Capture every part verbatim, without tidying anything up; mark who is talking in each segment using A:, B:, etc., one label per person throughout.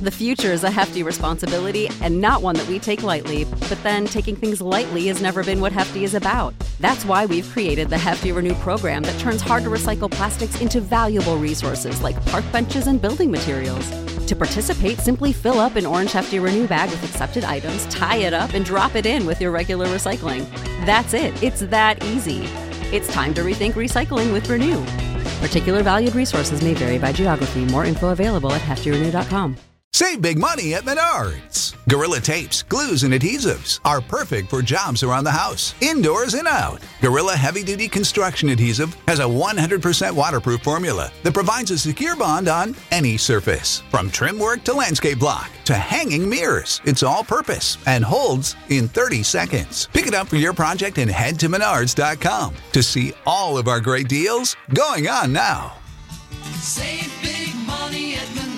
A: The future is a hefty responsibility and not one that we take lightly, but then taking things lightly has never been what Hefty is about. That's why we've created the Hefty Renew program that turns hard-to-recycle plastics into valuable resources like park benches and building materials. To participate, simply fill up an orange Hefty Renew bag with accepted items, tie it up, and drop it in with your regular recycling. That's it. It's that easy. It's time to rethink recycling with Renew. Particular valued resources may vary by geography. More info available at hefty renew dot com.
B: Save big money at Menards. Gorilla tapes, glues, and adhesives are perfect for jobs around the house, indoors and out. Gorilla Heavy Duty Construction Adhesive has a one hundred percent waterproof formula that provides a secure bond on any surface. From trim work to landscape block to hanging mirrors, it's all purpose and holds in thirty seconds. Pick it up for your project and head to menards dot com to see all of our great deals going on now.
C: Save big money at Menards.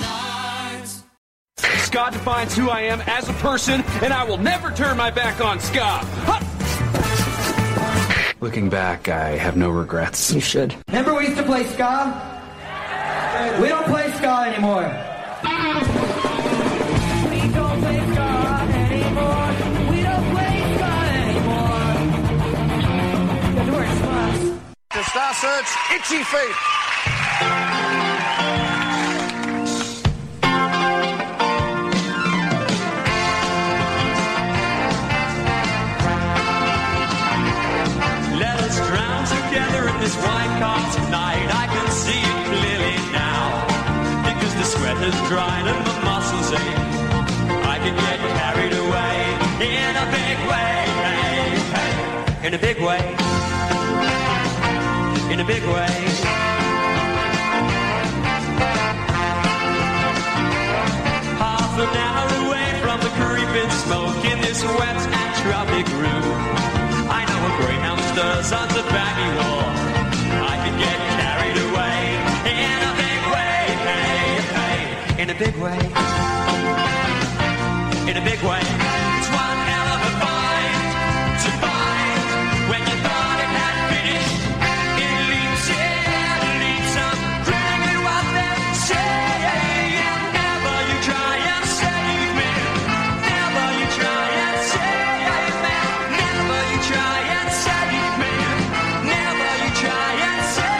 D: Scott defines who I am as a person, and I will never turn my back on Scott. Huh!
E: Looking back, I have no regrets.
F: You should.
G: Remember we used to play ska? We don't play ska anymore. We don't play ska anymore. We don't play ska anymore. The door smiles.
H: The Star Search, Itchy Feet.
I: This white car tonight, I can see it clearly now, because the sweat has dried and the muscles ache. I can get carried away in a big way, hey, hey, in a big way, in a big way. Half an hour away from the creeping smoke in this wet and tropic room, I know a greyhound stirs on the baggy wall. I can get carried away in a big way, hey, hey, in a big way, in a big way. It's one hell of a find to find when you thought it had finished. It leaps in, leaps up, bring you up there, say, and never you try and save me. Never you try and save me. Never you try and save me. Never you try and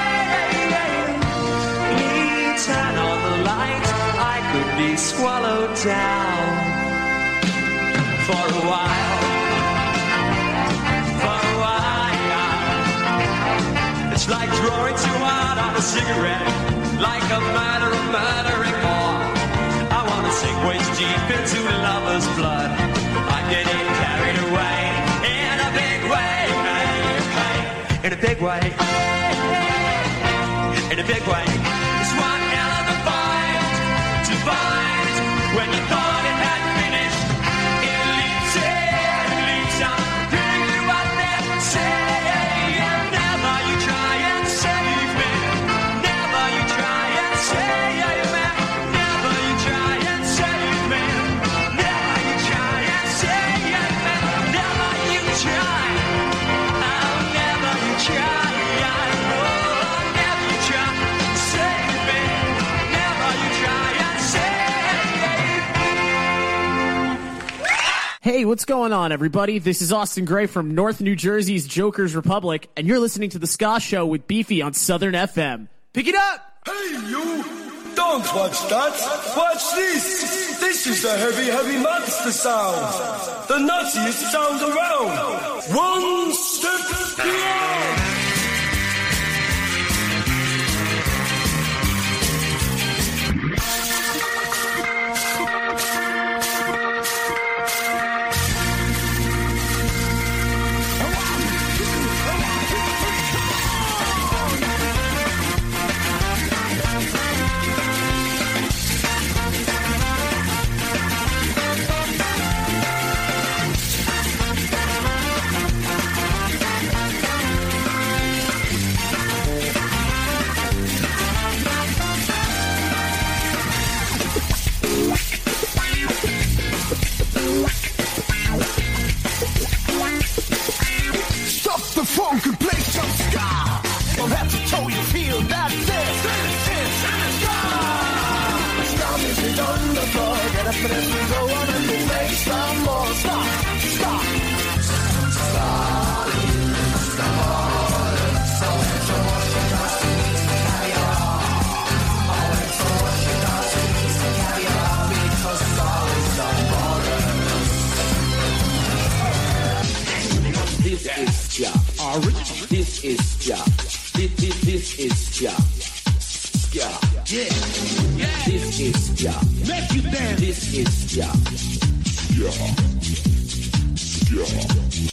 I: turn on the light, I could be swallowed down for a while, for a while. It's like drawing too hard on a cigarette, like a murderer murdering more. I want to sink waist deep into lover's blood. I'm getting carried away in a big way, hey, hey, in a big way, in a big way. It's one hell of a fight to find when you thought it had finished. It leaps in, leaps out, bring you up there, say, and never you try and save me. Never you try and save me. Never you try and save me. Never you try and save me. Never you try. Oh, never you try.
J: Hey, what's going on, everybody? This is Austin Gray from North New Jersey's Joker's Republic, and you're listening to The Ska Show with Beefy on Southern F M. Pick it up!
K: Hey, you! Don't watch that! Watch this! This is the heavy, heavy monster sound! The nuttiest sound around! One step beyond!
G: But if we go on and we'll make some more. Stop, stop.
C: This is job. This is job. This, this, this is job. Yeah. Yeah. Yeah. This is job. Make you dance. This is job. Yeah. Yeah.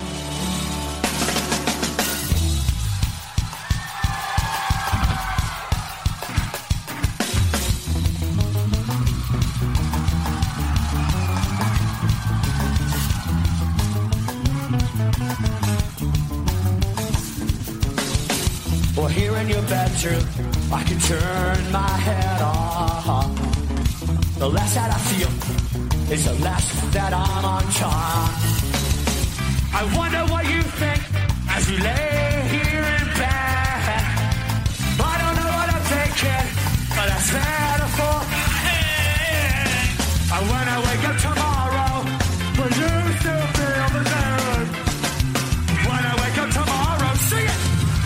G: Or here in your bedroom, I can turn my head on. The less that I feel is the less that I'm on top. I wonder what you think as you lay here in bed. I don't know what I'm thinking, but that's better for my head. And when I wake up tomorrow, will you still feel the same? When I wake up tomorrow, sing it!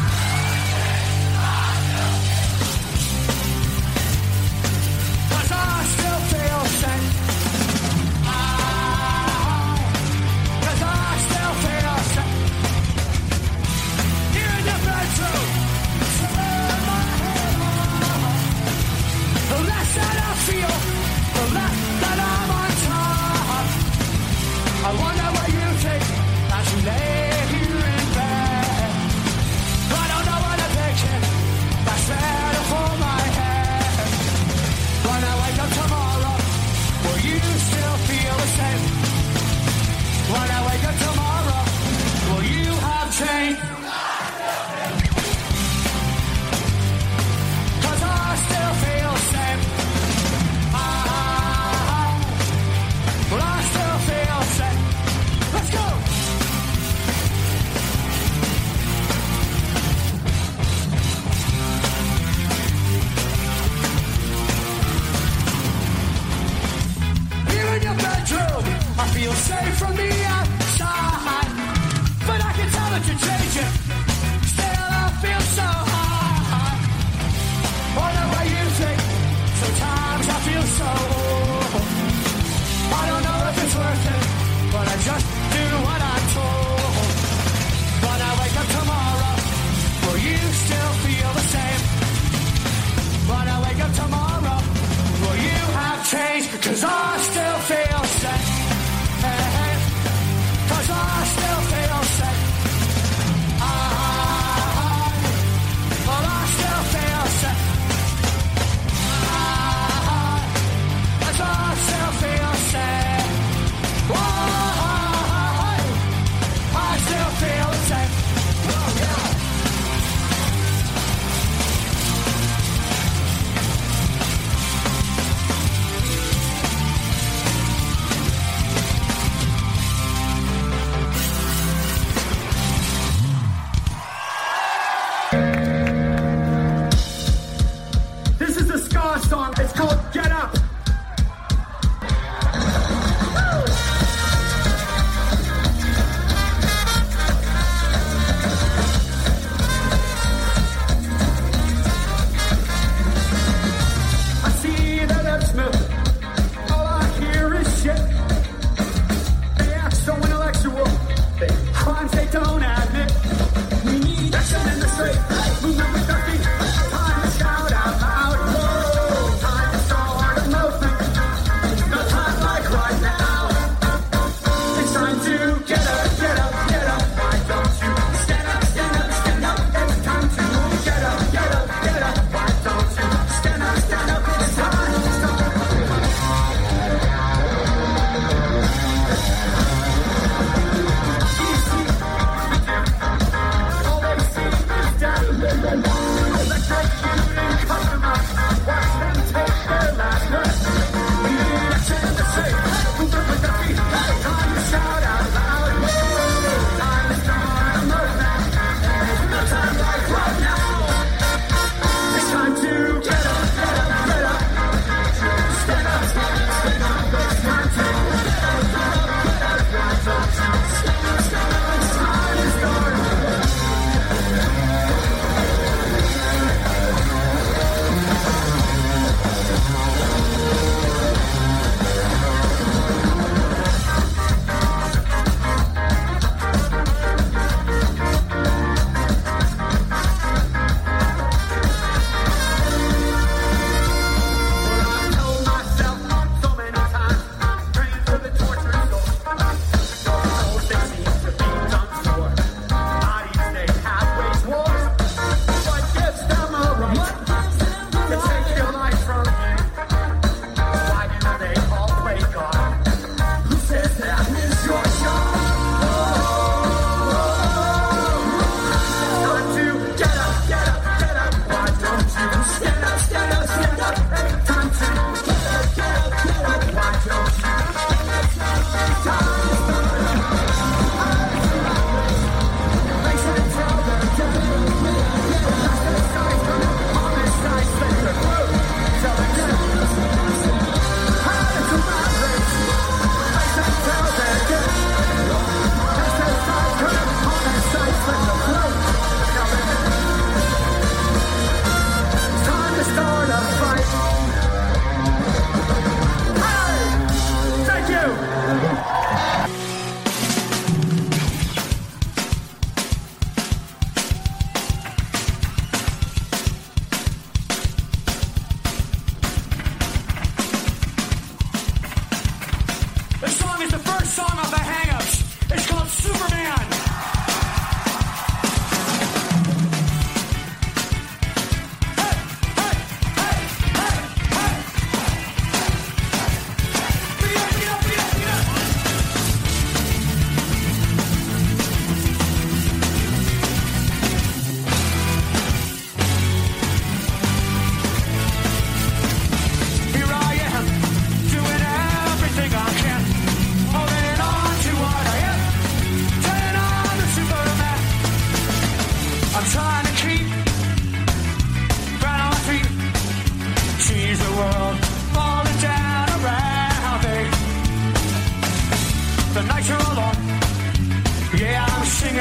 G: I wonder what you think as you lay here in bed. I don't know what I'm thinking, that's better for my head. When I wake up tomorrow, will you still feel the same? When I wake up tomorrow, will you have changed? Cause I still feel the same. I, but I still feel the same. Let's go! Here in your bedroom, I feel safe from the outside. But I can tell that you're changing. Still, I feel so high. Wonder what you think. Sometimes I feel so old. I don't know if it's worth it, but I just do what I'm told. When I wake up tomorrow, will you still feel the same? When I wake up tomorrow, will you have changed? Cause I still feel the same. Hey, hey.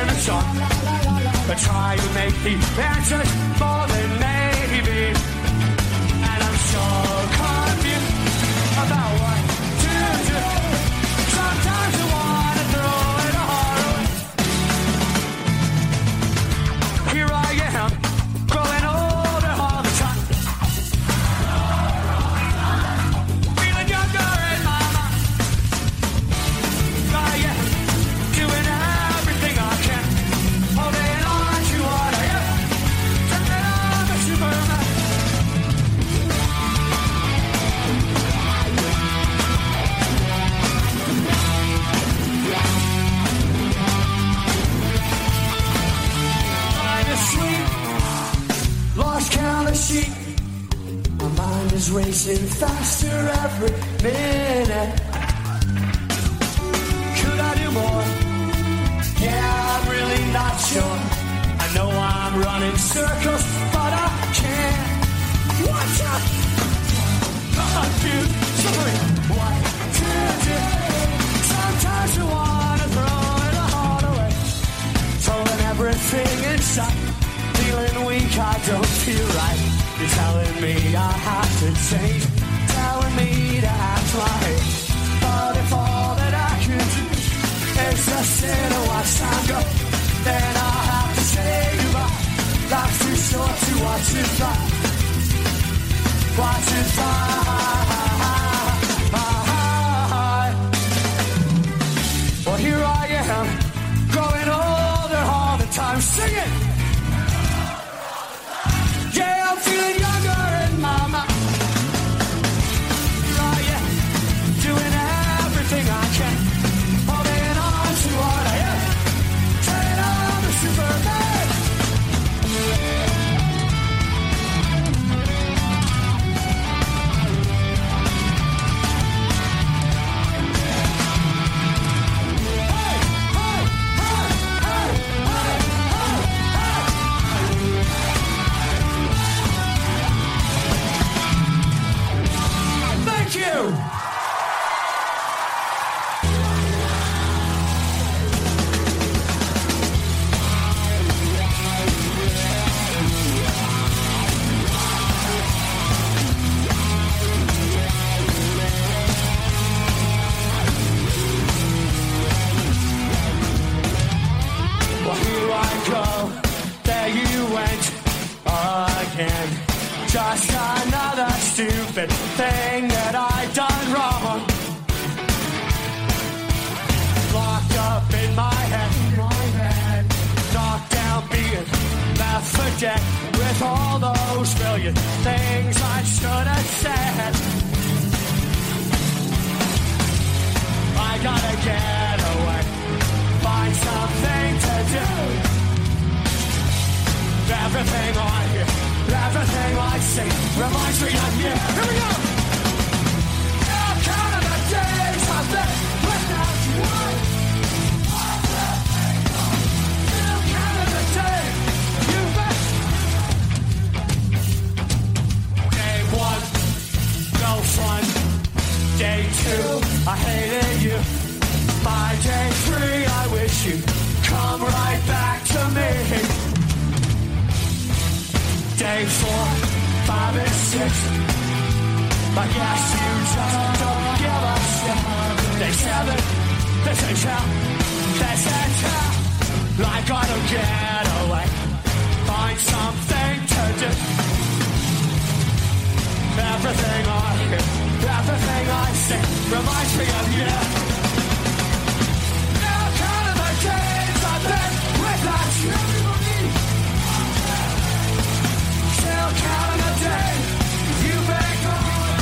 G: in the dark. I try to make the answers more than maybe. And I'm so confused about what to do. Sometimes I wanna throw it all away. Here I am, growing older all the time. Feeling younger in my mind. I am doing everything I can. Holding on to what I am. Turning on the Superman. Mind asleep, lost count of sheep. My mind is racing faster every minute. Could I do more? Yeah, I'm really not sure. I know I'm running circles, but I can't. Watch out! Confused, suffering. What to do? Sometimes you wanna throw it all away. Throwing everything inside. Feeling weak, I don't feel right. You're telling me I have to change. Telling me to act my age. But if all that I can do is just sit and watch time go, then I'll have to say goodbye. Life's too short to watch it fly. Watch it fly. Well, here I am, growing older all the time. Sing it! Yeah, I'm feeling younger in my mind. Here I am, doing everything I can. Holding on to what I am. Turning on the Superman. Thank you. Well, here I go, there you went again. Just another stupid thing that I done wrong. Locked up in my head, knocked down, being left for dead with all those million things I should have said. I gotta get away, find something to do. Everything I hear, everything I see reminds me of you. Here we go! Now counting the days I've been without you. Still counting the days you've been. Day one, no fun. Day two, I hated you. By day three, I wish you'd come right back to me. Day four, five and six. But yes, you just don't give a shit. Day seven, this ain't hell, this ain't hell. I gotta get away, find something to do. Everything I hear, everything I see reminds me of you. Now counting the days I've been without you. Still counting the day you've been gone.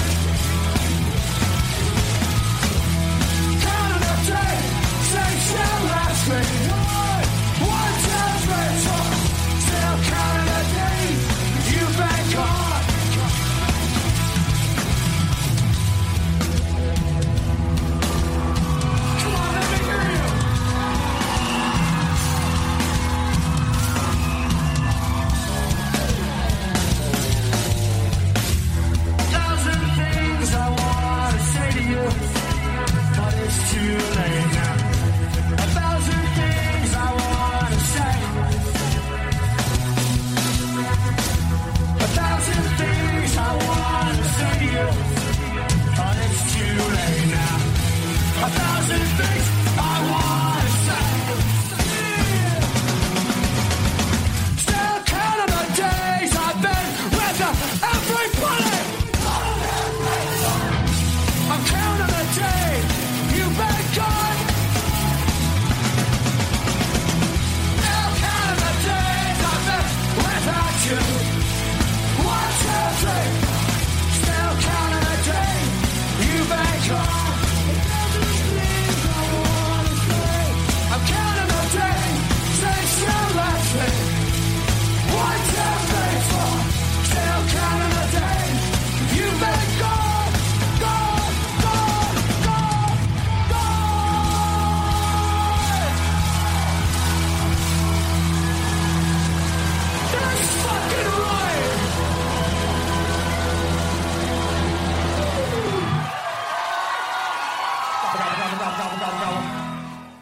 G: Counting the day since you left me. One, two, three, four. Still counting the day you've been gone.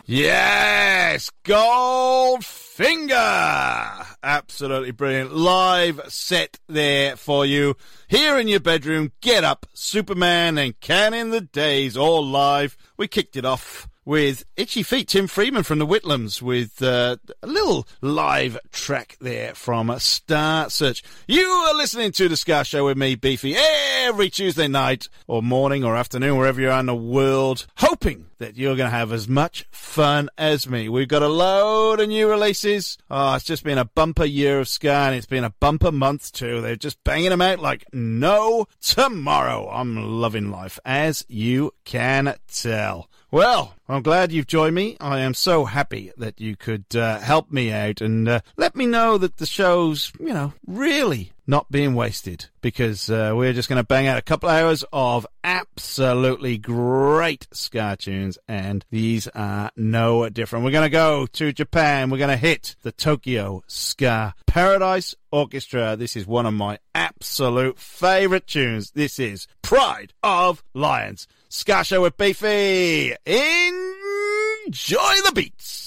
F: Yes, Goldfinger. Absolutely brilliant. Live set there for you. Here in your bedroom, Get Up, Superman and Counting the Days, all live. We kicked it off with Itchy Feet, Tim Freeman from the Whitlams, with uh, a little live track there from Star Search. You are listening to The Ska Show with me, Beefy, every Tuesday night or morning or afternoon, wherever you are in the world, hoping that you're going to have as much fun as me. We've got a load of new releases. Oh, it's just been a bumper year of ska, and it's been a bumper month too. They're just banging them out like no tomorrow. I'm loving life, as you can tell. Well, I'm glad you've joined me. I am so happy that you could uh, help me out and uh, let me know that the show's, you know, really not being wasted, because uh, we're just going to bang out a couple hours of absolutely great ska tunes, and these are no different. We're going to go to Japan. We're going to hit the Tokyo Ska Paradise Orchestra. This is one of my absolute favourite tunes. This is Pride of Lions. Ska Show with Beefy. Enjoy the beats.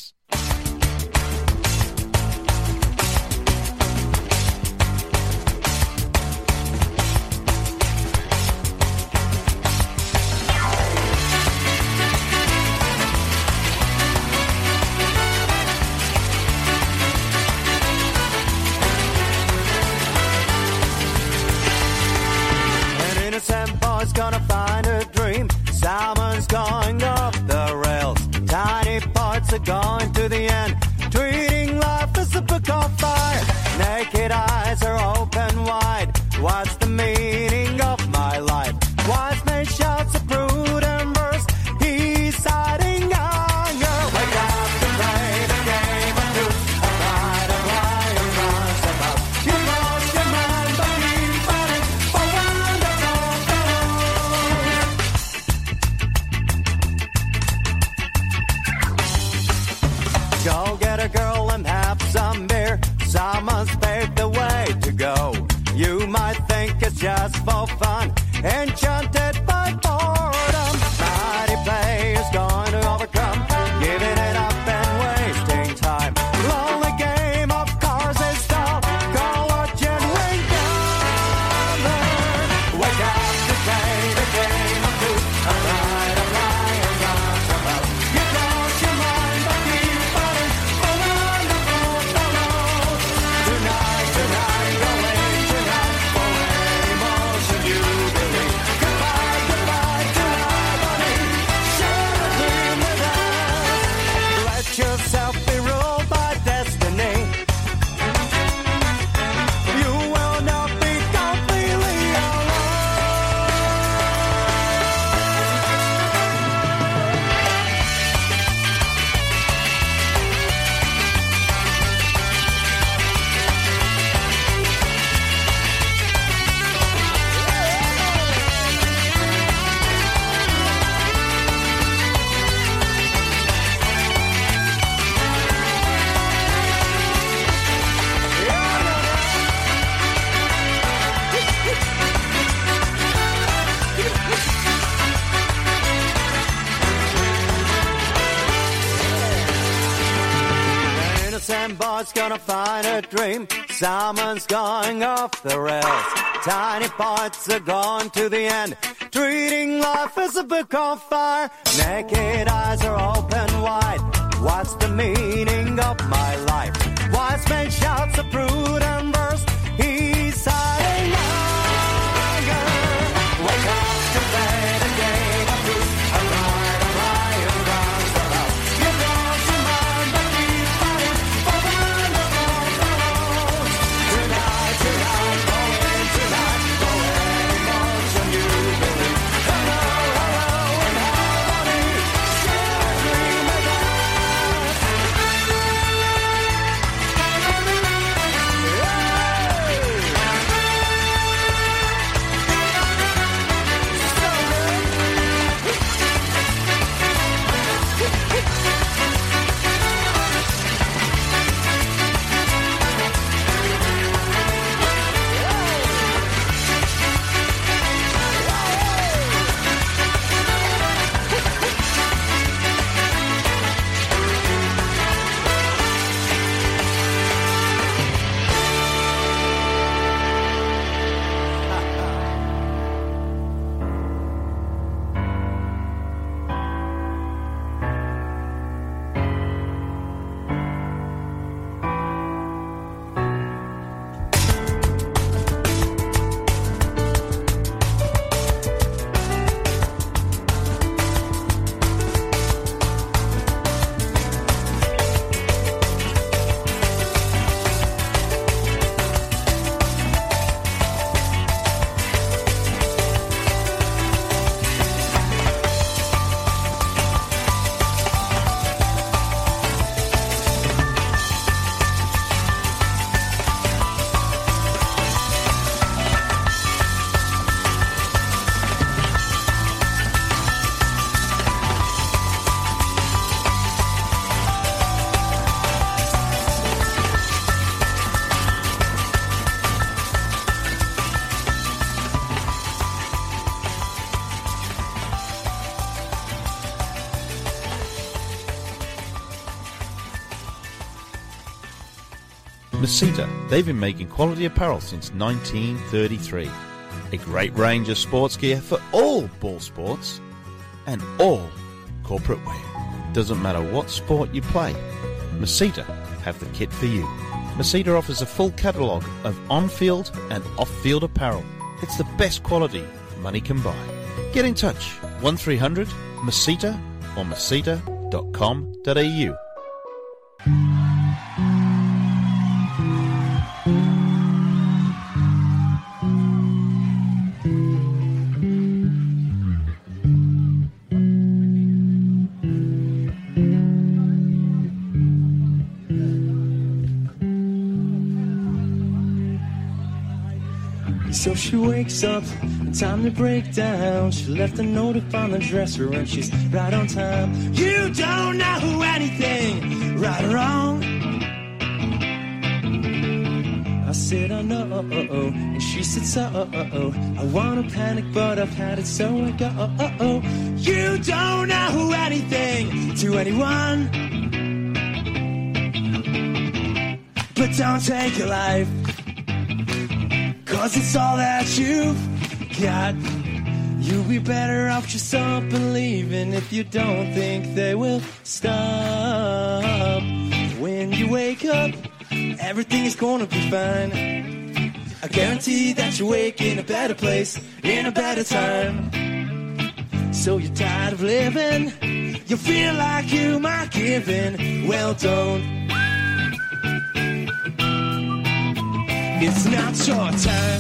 G: Innocent boy's gonna find a dream. Salmon's going off the rails. Tiny parts are going to the end. Treating life as a book on fire. Naked eyes are open wide. What's the meaning of my life? Wise man shouts a prudent verse. He's hiding anger. Wake up to play the game of truth. A pride of lion runs about. You lost your mind, but keep fighting for wonderful goals. Go get a girl and have some beer. Someone's paved the way to go. You might think it's just for fun, enchanted by boredom. Mighty play is going to overcome, giving it up and wasting time. Lonely game of cars is dull. Call a genuine gunner. Wake up to play the game of truth. A pride of lion runs about. You lost your mind, but keep fighting for wonderful fellows. Tonight, tonight, go in tonight for any emotion you believe. Goodbye, goodbye to nobody. Share a dream with us. Let yourself be ruled by destiny. You will not be completely alone. Innocent boy's gonna find a dream. Salmon's going off the rails. Tiny parts are going to the end. Treating life as a book on fire. Naked eyes are open wide. What's the meaning of my life? Wise man shouts a prudent verse. He's hiding anger. Wake up to play the game of truth. A pride of lion runs about. You lost your mind, but keep fighting for wonderful fellows. Tonight, tonight, go in tonight for any emotion you believe. Hello, hello, and harmony. Share a dream with us. Yeah.
F: Masita, they've been making quality apparel since nineteen thirty-three. A great range of sports gear for all ball sports and all corporate wear. Doesn't matter what sport you play, Masita have the kit for you. Masita offers a full catalogue of on-field and off-field apparel. It's the best quality money can buy. Get in touch, one three hundred Masita or masita dot com dot a u.
L: So she wakes up, time to break down. She left a note upon the dresser and she's right on time. You don't know anything, right or wrong. I said, I know, and she said, so, I wanna panic, but I've had it, so I go. You don't know anything to anyone, but don't take your life, 'cause it's all that you've got. You'll be better off just up and leaving if you don't think they will stop. When you wake up, everything is gonna be fine. I guarantee that you wake in a better place, in a better time. So you're tired of living, you feel like you might give in. Well, don't. It's not your time.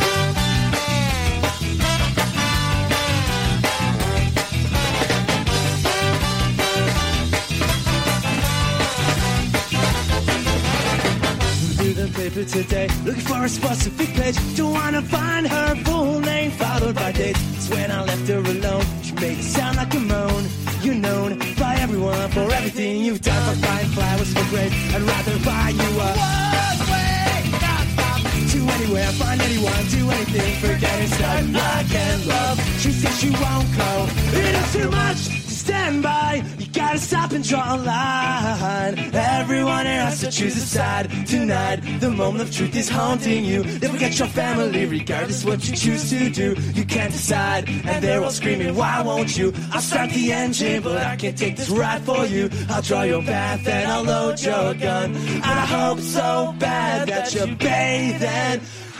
L: The paper today, looking for a specific page. Don't wanna find her full name followed by dates. It's when I left her alone, she made it sound like a moan. You're known by everyone for everything you've done. For buying flowers for grape, I'd rather buy you a one way, not stop. To anywhere, find anyone, do anything, forget it, start like and love. She says she won't go, it is too much to stand by. You gotta stop and draw a line. Everyone here has to choose a side tonight. The moment of truth is haunting you. Never get your family, regardless what you choose to do. You can't decide, and they're all screaming, why won't you? I'll start the engine, but I can't take this ride for you. I'll draw your path and I'll load your gun. I hope so bad that you're bathing.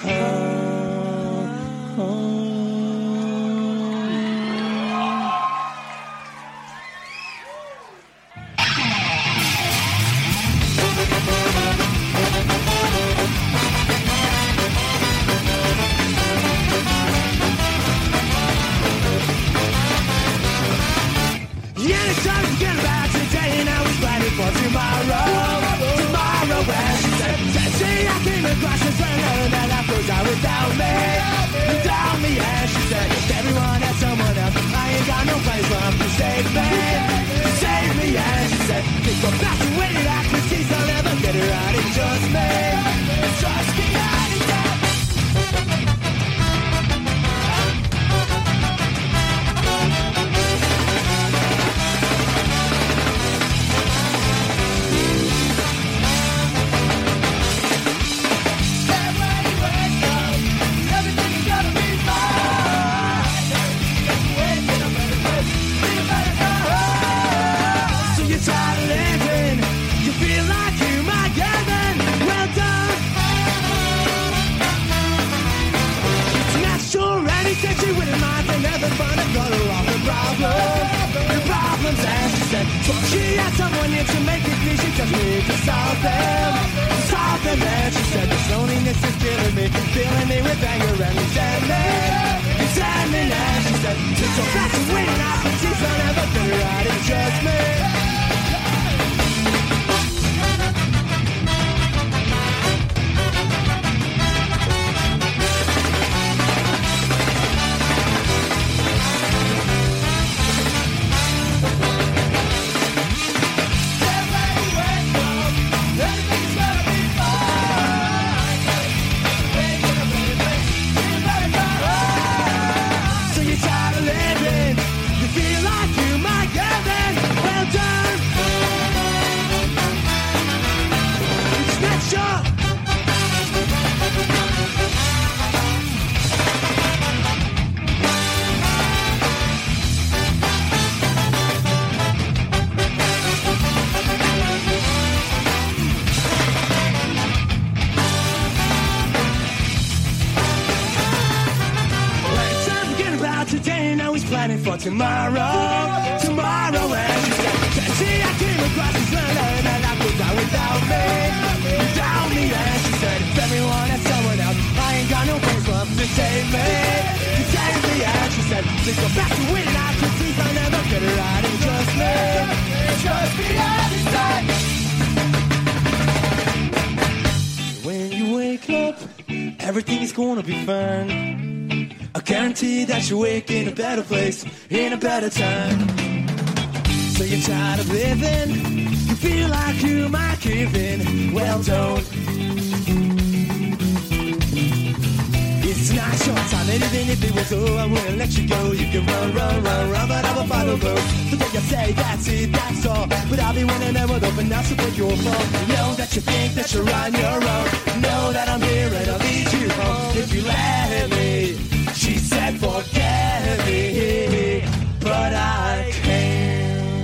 L: Oh, oh. Yeah, it's time to forget about today. Now we're planning for tomorrow. Tomorrow, as she said, said, see, I came across this and learned that life goes on without me. Without me, as she said, everyone has someone else. I ain't got no place left to save me. Save me, as she said, think go back to when it actually sees I'll never get it right. It's just me. It's just me, I need that. She had someone here to make it clear. She just needs to solve them, solve them. And she said this loneliness is killing me, filling me with anger and resentment, resentment. And she said it's so fast to win, I can see so never figure out it's just me. You feel like you might get tomorrow, tomorrow. And she said, see, I came across this land and life goes on without me, without me. And she said, if everyone has someone else, I ain't got no place left to save me, to save me. And she said, let's go back to it, I can see I never get it right. And trust me, trust me, I decide. When you wake up, everything's gonna be fine. I guarantee that you wake in a better place, in a better time. So you're tired of living, you feel like you might give in. Well, don't. It's not short time, and even if it was so, I wouldn't let you go. You can run, run, run, run, but I will follow those. So then you say, that's it, that's all. But I'll be winning them with open arms, so take your fault. Know that you think that you're on your own. Know that I'm here and I'll lead you home if you let me. She said, forget me, but I can't.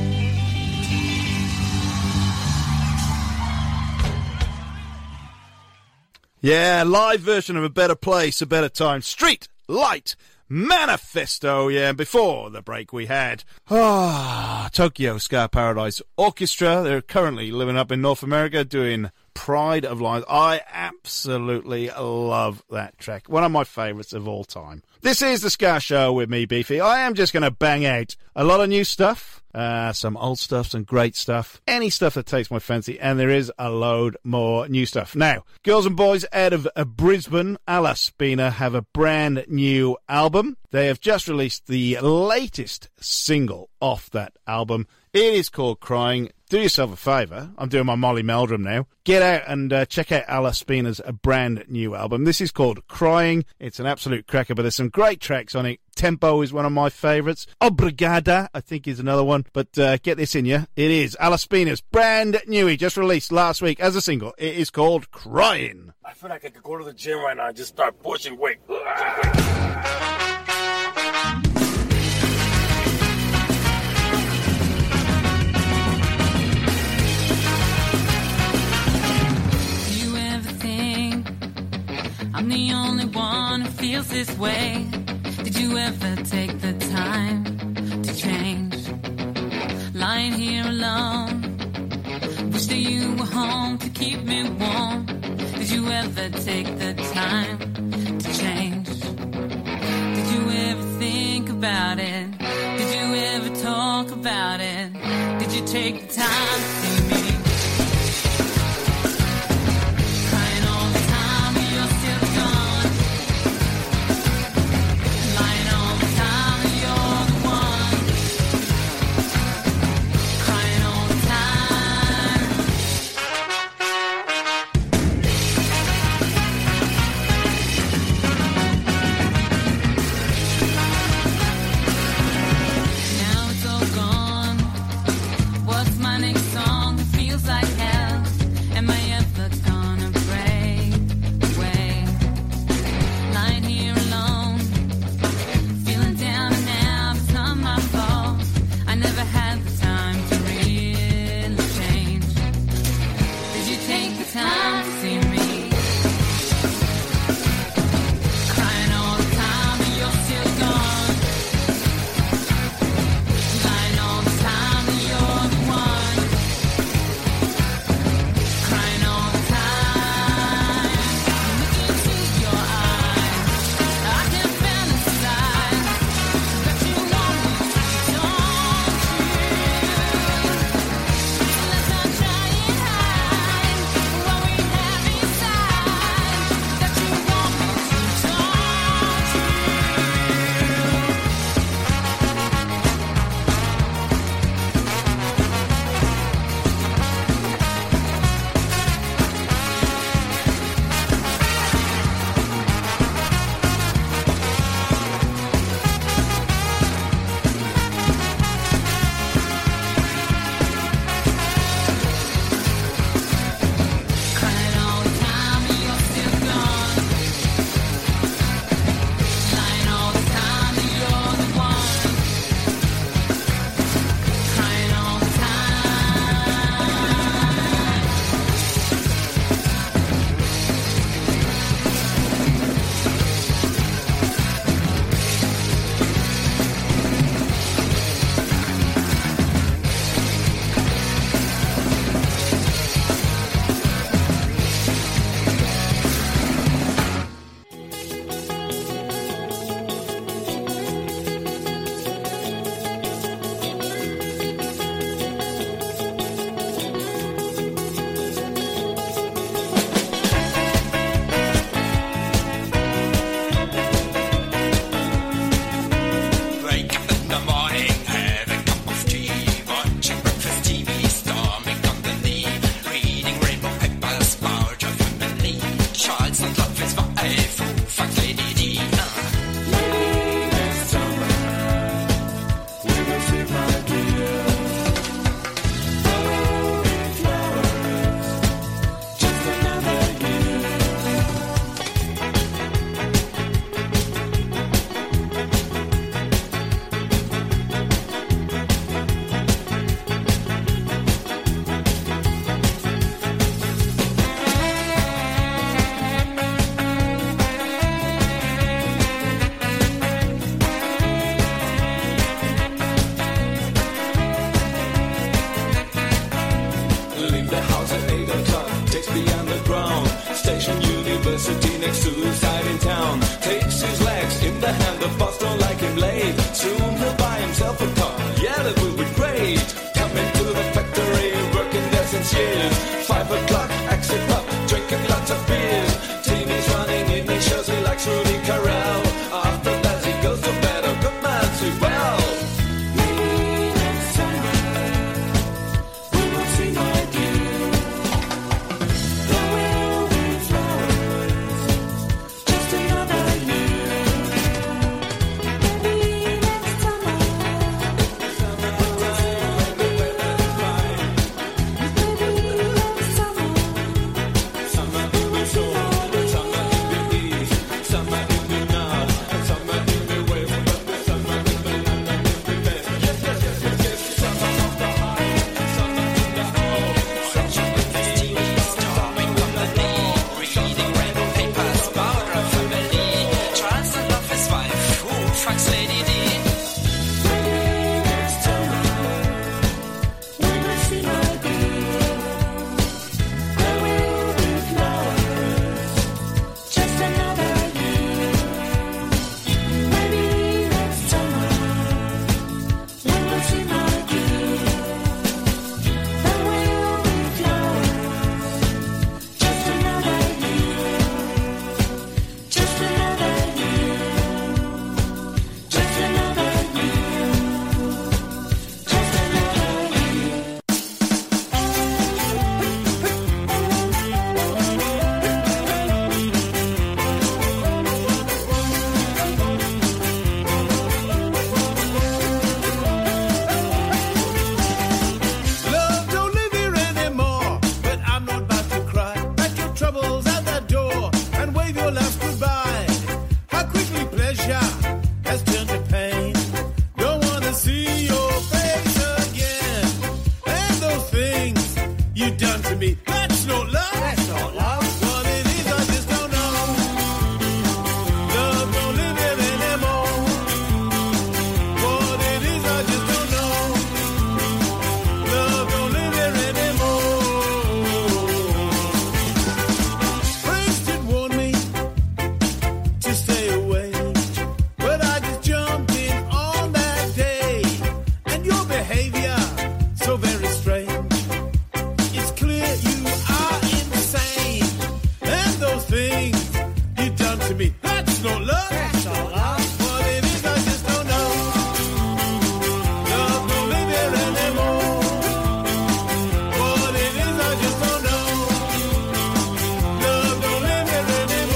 F: Yeah, live version of A Better Place, A Better Time. Street Light Manifesto. Yeah, and before the break we had ah, Tokyo Ska Paradise Orchestra. They're currently living up in North America doing Pride of Life. I absolutely love that track. One of my favourites of all time. This is the Ska Show with me, Beefy. I am just going to bang out a lot of new stuff, uh, some old stuff, some great stuff, any stuff that takes my fancy, and there is a load more new stuff. Now, girls and boys out of uh, Brisbane, Alla Spina, have a brand new album. They have just released the latest single off that album. It is called Crying. Do yourself a favour. I'm doing my Molly Meldrum now. Get out and uh, check out Alla Spina's a brand new album. This is called Crying. It's an absolute cracker, but there's some great tracks on it. Tempo is one of my favourites. Obrigada, I think, is another one. But uh, get this in you. It is Alla Spina's brand new. He just released last week as a single. It is called Crying.
M: I feel like I could go to the gym right now and just start pushing weight.
N: I'm the only one who feels this way. Did you ever take the time to change? Lying here alone, wish that you were home to keep me warm. Did you ever take the time to change? Did you ever think about it? Did you ever talk about it? Did you take the time to see me? What's my next song?
O: done to me. That's not love. That's not love. What it is, I just don't know. Love don't live here anymore. What it is, I just don't know. Love don't live here anymore. Friends did warn me to stay away, but I just jumped in on that day. And your behavior so very strange. It's clear you are insane. And those things you done to me, that's not love. That's not love. What it is, I just don't know. Love don't live here anymore. What it is, I just don't know. Love don't live here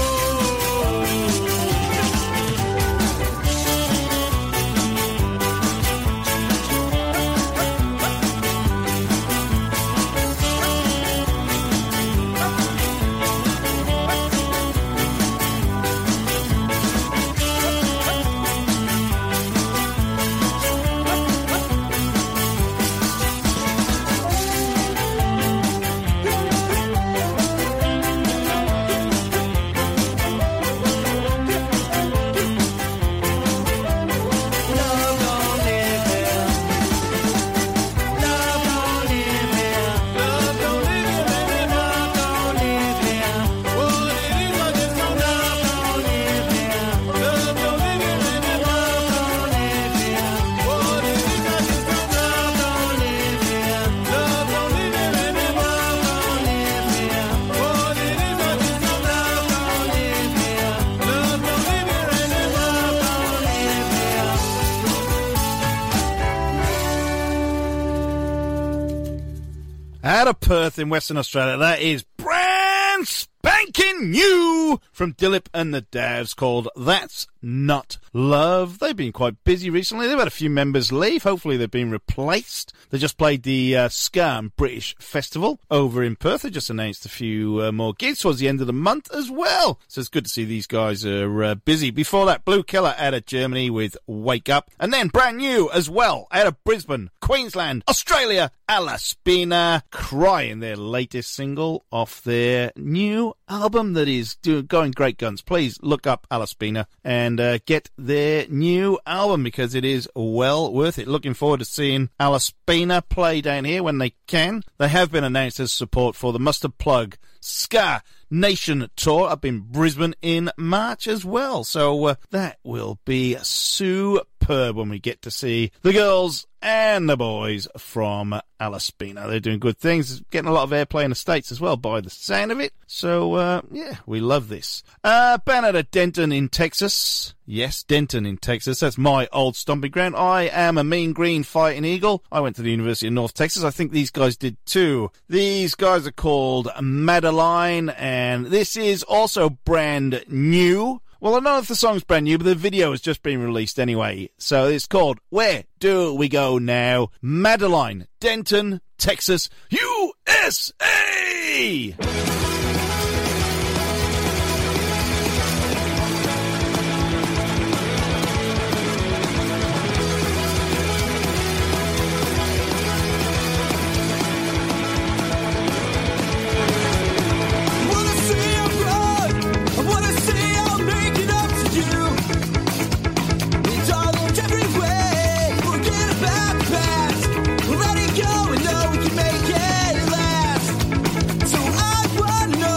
F: Out of Perth in Western Australia, that is brand spanking new from Dillip and the Davs, called That's Not Love. They've been quite busy recently. They've had a few members leave. Hopefully they've been replaced. They just played the uh, Scam British Festival over in Perth. They just announced a few uh, more gigs towards the end of the month as well. So it's good to see these guys are uh, busy. Before that, Blue Killer out of Germany with Wake Up. And then brand new as well out of Brisbane, Queensland, Australia, Alla Spina, Crying, their latest single off their new album that is doing, going great guns. Please look up Alla Spina and uh, get their new album because it is well worth it. Looking forward to seeing Alla Spina play down here when they can. They have been announced as support for the Mustard Plug Ska Nation tour up in Brisbane in March as well. So uh, that will be superb when we get to see the girls and the boys from Alla Spina. They're doing good things, getting a lot of airplay in the States as well by the sound of it. So, uh, yeah, we love this. Uh, band out of Denton in Texas. Yes, Denton in Texas. That's my old stomping ground. I am a mean green fighting eagle. I went to the University of North Texas. I think these guys did too. These guys are called Madeline, and this is also brand new. Well, I don't know if the song's brand new, but the video has just been released anyway. So it's called Where Do We Go Now? Madeline, Denton, Texas, U S A!
P: Let it go and know we can make it last. So I wanna know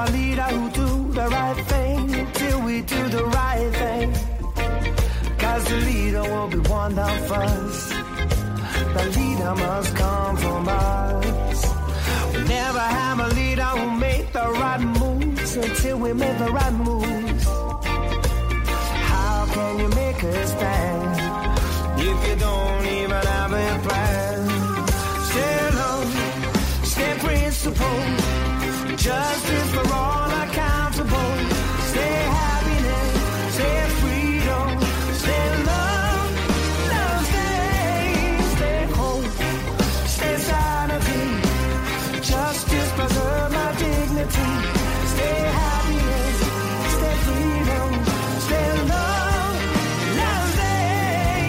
L: a leader who do the right thing till we do the right thing. Cause the leader will be one of us. The leader must come from us. We never have a leader who make the right moves until we make the right moves. How can you make a stand if you don't even have a plan? Stay alone, stay principled, justice for all accountable. Stay happiness, stay freedom, stay love, love, stay, stay hope, stay sanity, justice preserve my dignity. Stay happiness, stay freedom, stay love, love, stay.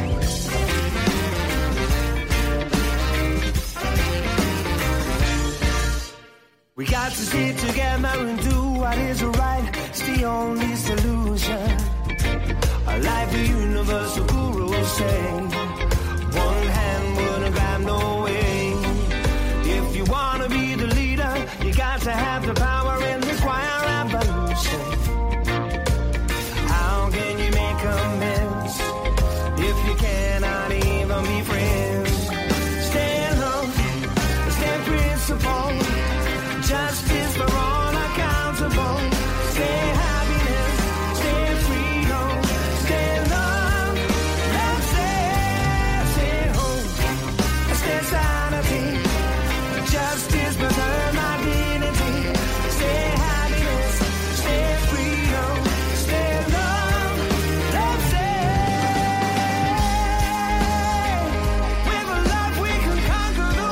L: We got to stay together and do what is right. It's the only solution. Like the universal guru say, one hand wouldn't grab no way. If you want to be the leader, you got to have the power in this quiet revolution. How can you make amends if you cannot even be friends? Stay alone, stay principled, justice for all accountable. Stay happiness, stay freedom, stay love, love, stay, stay home, stay sanity, justice preserve my dignity. Stay happiness, stay freedom, stay love, love, stay. With love we can conquer the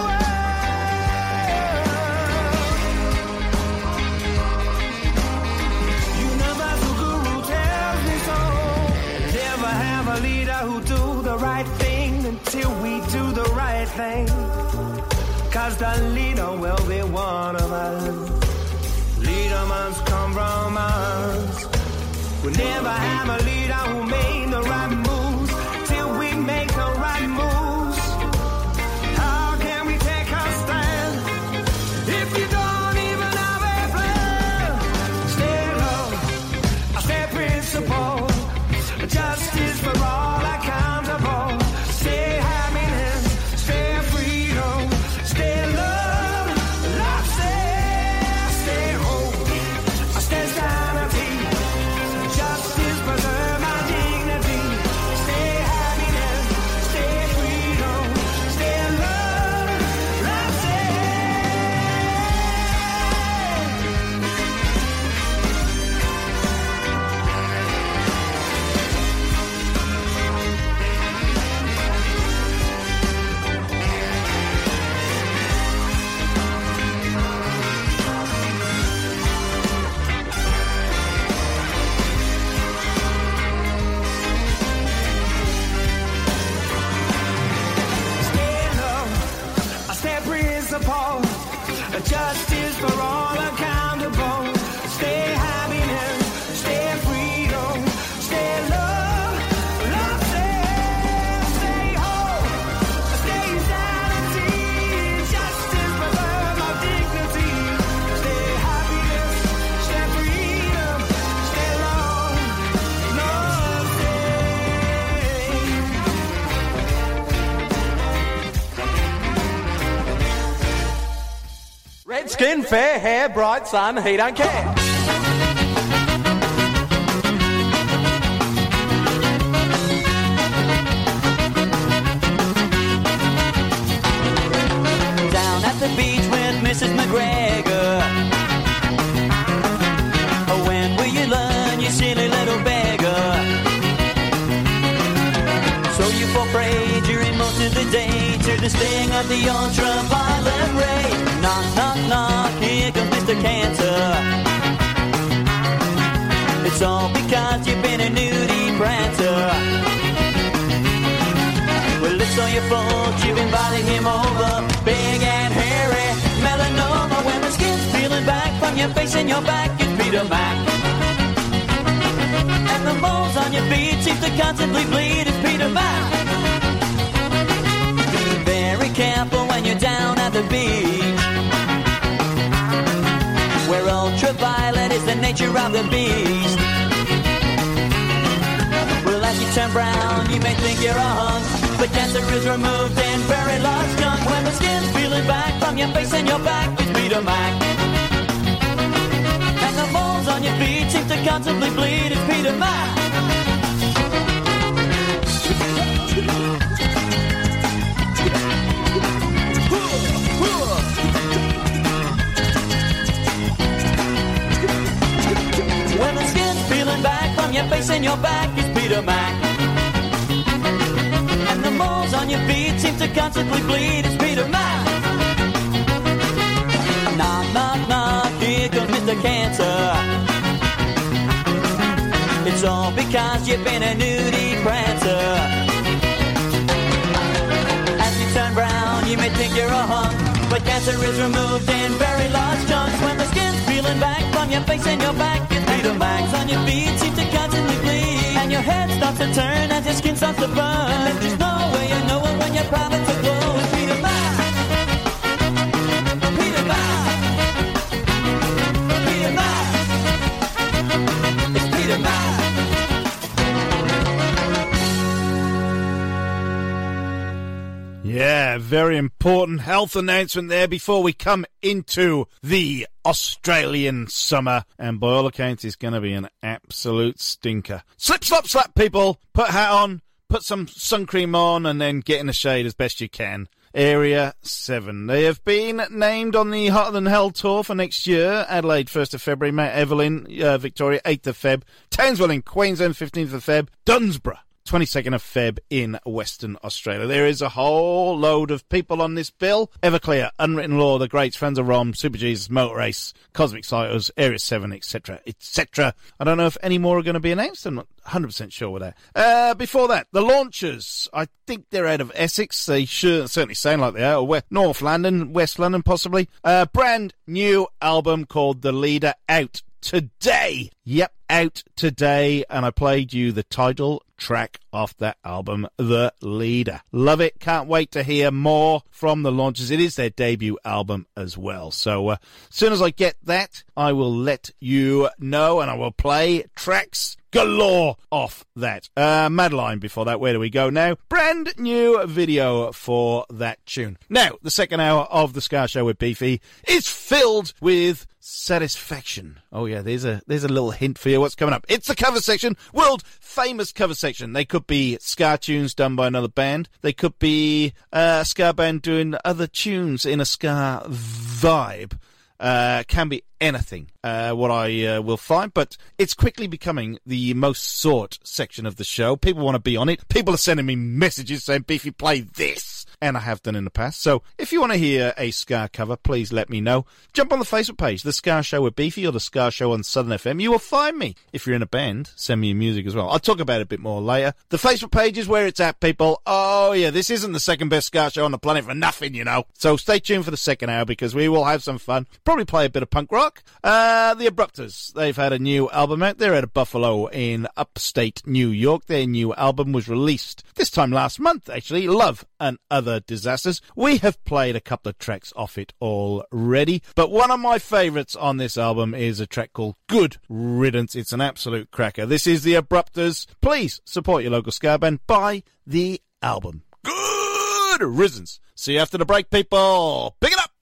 L: Universal Guru tells me so. Never have a leader who do the right thing until we do the right thing. Cause the leader will be one of us. Leader must come from us. We never have a leader who made the right moves till we make the right moves. How can we take a stand if you don't even have a plan? Stay low, stay principled, justice for all accountable. Stay happiness, stay freedom, stay love, love, stay, stay hope, stay sanity, justice preserve my dignity. Stay happiness, stay freedom, stay love, love, stay. Stay low, stay principled, justice for all accountable. Stay happiness, stay freedom, stay love, love, stay, stay hope, stay sanity, justice preserve my dignity. Stay happiness, stay freedom, stay love, love,
P: Red skin, fair hair, bright sun, he don't care.
Q: Down at the beach with Missus McGregor. Oh, when will you learn, you silly little beggar? So you fall prey during most of the day to the sting of the ultraviolet ray. Knock, knock, knock, here comes Mister Cancer. It's all because you've been a nudie prancer. Well, it's all your fault, you've invited him over. Big and hairy, melanoma. When the skin's peeling back from your face and your back, it's Peter Mac. And the moles on your feet seem to constantly bleed, it's Peter Mac. Be very careful when you're down at the beach, where ultra nature of the beast. Well, as you turn brown, you may think you're a hunk, but cancer is removed in very large chunks. When the skin's peeling back from your face and your back, it's Peter Mac. And the moles on your feet seem to constantly bleed, it's Peter Mac. When the skin's peeling back from your face and your back, it's Peter Mac. And the moles on your feet seem to constantly bleed, it's Peter Mac. Knock, knock, knock, here comes Mister Cancer. It's all because you've been a nudie prancer. As you turn brown, you may think you're a hunk, but cancer is removed in very large chunks. When the skin's peeling back from your face and your back, it's Peter Mac. On your feet seem to constantly bleed, and your head starts to turn as your skin starts to burn. And there's no way you know it when your privates are closed. Peter Mac. Peter Mac. Peter Mac. It's Peter Mac.
F: Yeah, very important health announcement there before we come into the Australian summer. And by all accounts, it's going to be an absolute stinker. Slip, slop, slap, people. Put a hat on, put some sun cream on, and then get in the shade as best you can. Area seven. They have been named on the Hotter Than Hell tour for next year. Adelaide, first of February. Mount Evelyn, uh, Victoria, eighth of Feb. Townsville in Queensland, fifteenth of Feb. Dunsborough, twenty-second of Feb in Western Australia. There is a whole load of people on this bill. Everclear, Unwritten Law, The Greats, Friends of Rom, Super Jesus, Motor Race, Cosmic Cytos, Area seven, et cetera, et cetera. I don't know if any more are going to be announced. I'm not one hundred percent sure with that. Uh, before that, the Launchers. I think they're out of Essex. They should certainly sound like they are. Or North London, West London, possibly. Uh, brand new album called The Leader, out today. Yep, out today. And I played you the title track off that album, The Leader. Love it. Can't wait to hear more from the Launchers. It is their debut album as well. So uh, as soon as I get that, I will let you know, and I will play tracks galore off that. Uh, Madeline before that. Where do we go now? Brand new video for that tune. Now, the second hour of the Ska Show with Beefy is filled with satisfaction. Oh yeah, there's a there's a little hint for you what's coming up. It's the cover section, world famous cover section. They could be ska tunes done by another band. They could be uh, a ska band doing other tunes in a ska vibe. Uh, can be anything, uh, what I uh, will find, but it's quickly becoming the most sought section of the show. People want to be on it. People are sending me messages saying, Beefy, play this. And I have done in the past. So if you want to hear a ska cover, please let me know. Jump on the Facebook page, The Ska Show with Beefy, or The Ska Show on Southern F M. You will find me. If you're in a band, send me your music as well. I'll talk about it a bit more later. The Facebook page is where it's at, people. Oh yeah, this isn't the second best ska show on the planet for nothing, you know. So stay tuned for the second hour because we will have some fun. Probably play a bit of punk rock. Uh, the Abrupters, they've had a new album out. They're out of Buffalo in upstate New York. Their new album was released this time last month, actually. Love and Other Disasters. We have played a couple of tracks off it already, but one of my favourites on this album is a track called Good Riddance. It's an absolute cracker. This is the Abrupters. Please support your local ska band. Buy the album. Good Riddance. See you after the break, people. Pick it up.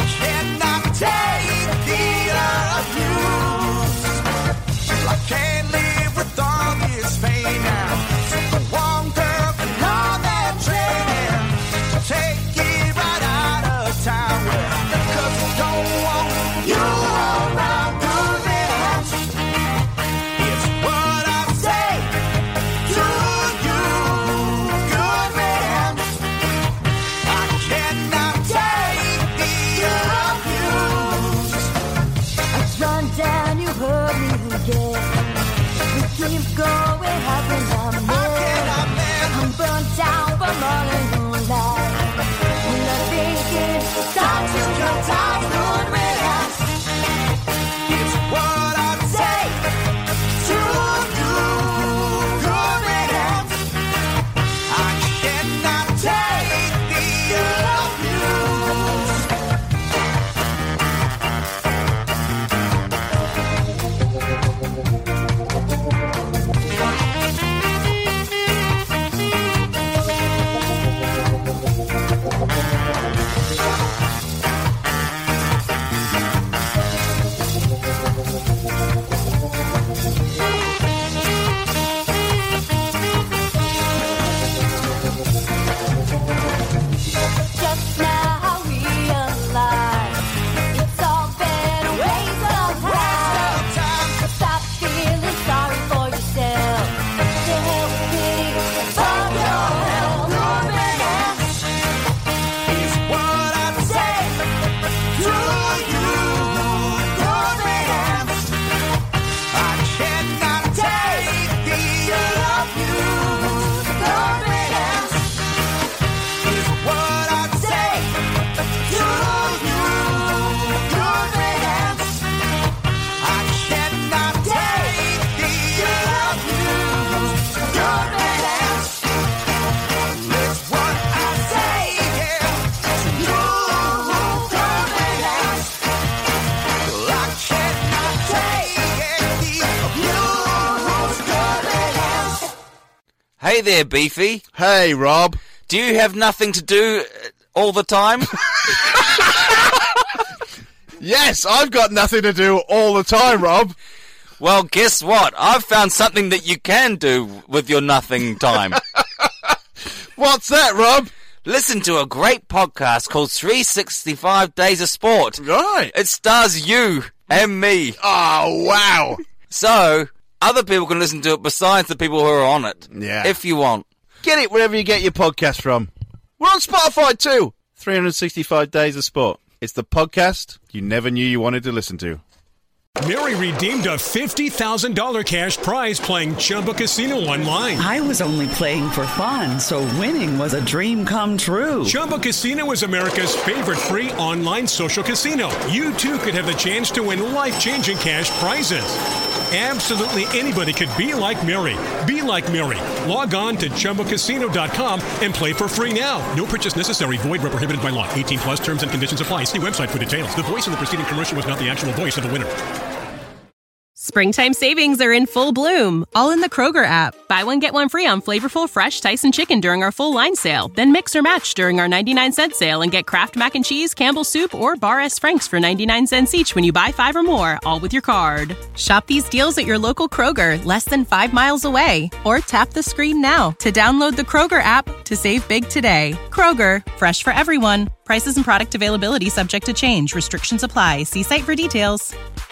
I: Can't
R: dreams going up and I'm I'm burnt down from all alone life. When I think it's time to cut ties, Lord, relax. It's what I say to you, Lord, relax. I cannot take the just now I realize it's all been a waste of time. Stop feeling sorry for yourself. To help me from your help, Lord, relax. Is what I say to you, Lord, relax. I cannot take the abuse, Lord, relax. Is what I say to you, Lord, relax. I cannot take the abuse, Lord, relax. It's what I say, yeah, to you, Lord, relax. I cannot take the abuse, Lord, relax.
S: Hey there, Beefy.
F: Hey, Rob.
S: Do you have nothing to do uh, all the time?
F: Yes, I've got nothing to do all the time, Rob.
S: Well, guess what? I've found something that you can do with your nothing time.
F: What's that, Rob?
S: Listen to a great podcast called three sixty-five Days of Sport.
F: Right.
S: It stars you and me.
F: Oh, wow.
S: So, other people can listen to it besides the people who are on it.
F: Yeah.
S: If you want.
F: Get it wherever you get your podcast from. We're on Spotify too. three sixty-five Days of Sport. It's the podcast you never knew you wanted to listen to.
T: Mary redeemed a fifty thousand dollars cash prize playing Chumba Casino online.
U: I was only playing for fun, so winning was a dream come true.
T: Chumba Casino is America's favorite free online social casino. You too could have the chance to win life-changing cash prizes. Absolutely anybody could be like Mary. Be like Mary. Log on to Chumba Casino dot com and play for free now. No purchase necessary. Void where prohibited by law. eighteen plus terms and conditions apply. See website for details. The voice in the preceding commercial was not the actual voice of the winner.
V: Springtime savings are in full bloom, all in the Kroger app. Buy one, get one free on flavorful, fresh Tyson chicken during our full line sale. Then mix or match during our ninety-nine cent sale and get Kraft Mac and Cheese, Campbell's Soup, or Bar S. Frank's for ninety-nine cents each when you buy five or more, all with your card. Shop these deals at your local Kroger, less than five miles away. Or tap the screen now to download the Kroger app to save big today. Kroger, fresh for everyone. Prices and product availability subject to change. Restrictions apply. See site for details.